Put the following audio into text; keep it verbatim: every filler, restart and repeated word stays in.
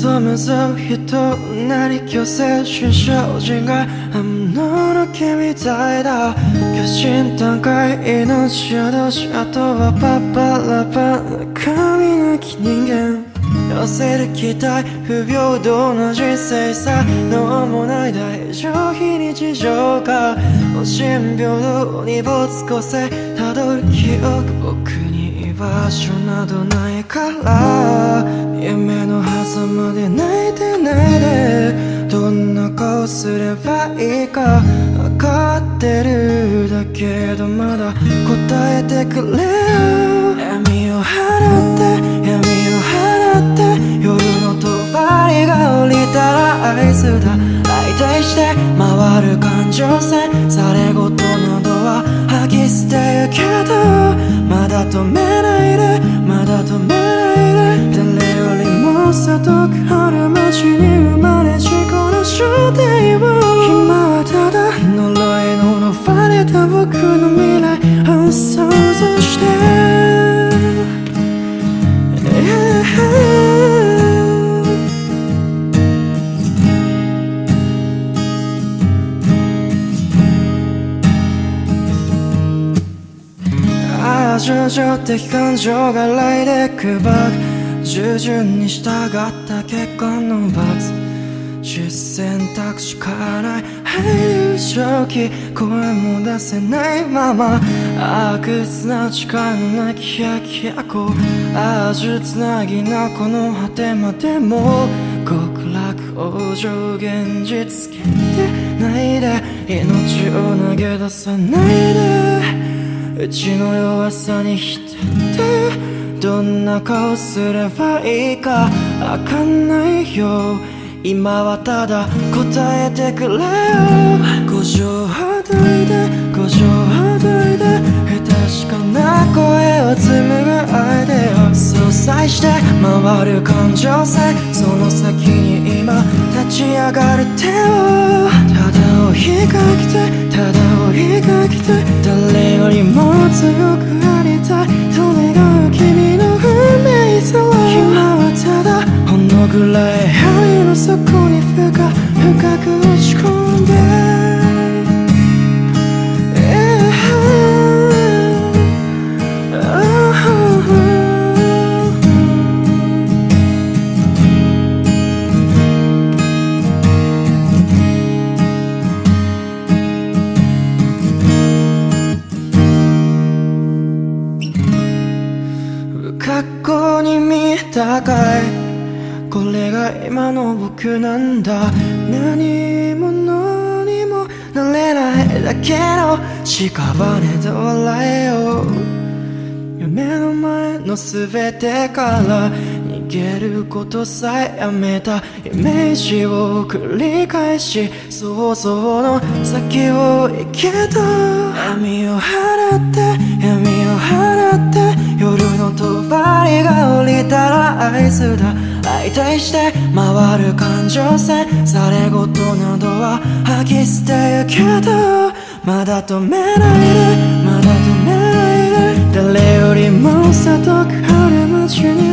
望む人なり強制新精進が雨の木みたいだ巨人段階命宿しあとはパッパラパな神なき人間寄せる期待不平等な人生さ能もない大乗非日常か無心平等に没個性たどる記憶僕に居場所などないから夢の狭間で泣いてないでどんな顔すればいいか分かってるだけどまだ答えてくれよ闇を払って闇を払って夜の帳が降りたら合図だ相対して回る感情線されごとなどは吐き捨てるけどまだ止めないでまだ止めないで誰よりも里く春街に生まれしこの正体を今はただ呪いの呪われた僕の未来を想像して情緒的感情が来でくばく従順に従った結果の罰主選択しかない入る正気声も出せないまま悪屈な力のなき百百あじゅつなぎなこの果てまでも極楽往生現実つけてないで命を投げ出さないでうちの弱さに浸ってどんな顔すればいいかわかんないよ今はただ答えてくれよ五条ほどいで五条ほどいで不確かな声を紡ぐアイデアを相殺して回る感情線その先に今立ち上がる手をただ追いかけてただ追いかけて誰よりも強くありたいと願う君の運命さは今はただほんのぐらい針の底に深く深く落ち込んで過去に見えたかいこれが今の僕なんだ何者にもなれないだけの屍で笑えよ夢の前の全てから逃げることさえやめたイメージを繰り返し想像の先を行けと闇を払って闇を払って夜の帳が降りたら合図だ相対して回る感情線されごとなどは吐き捨てるけどまだ止めないでまだ止めないで誰よりも里く春街に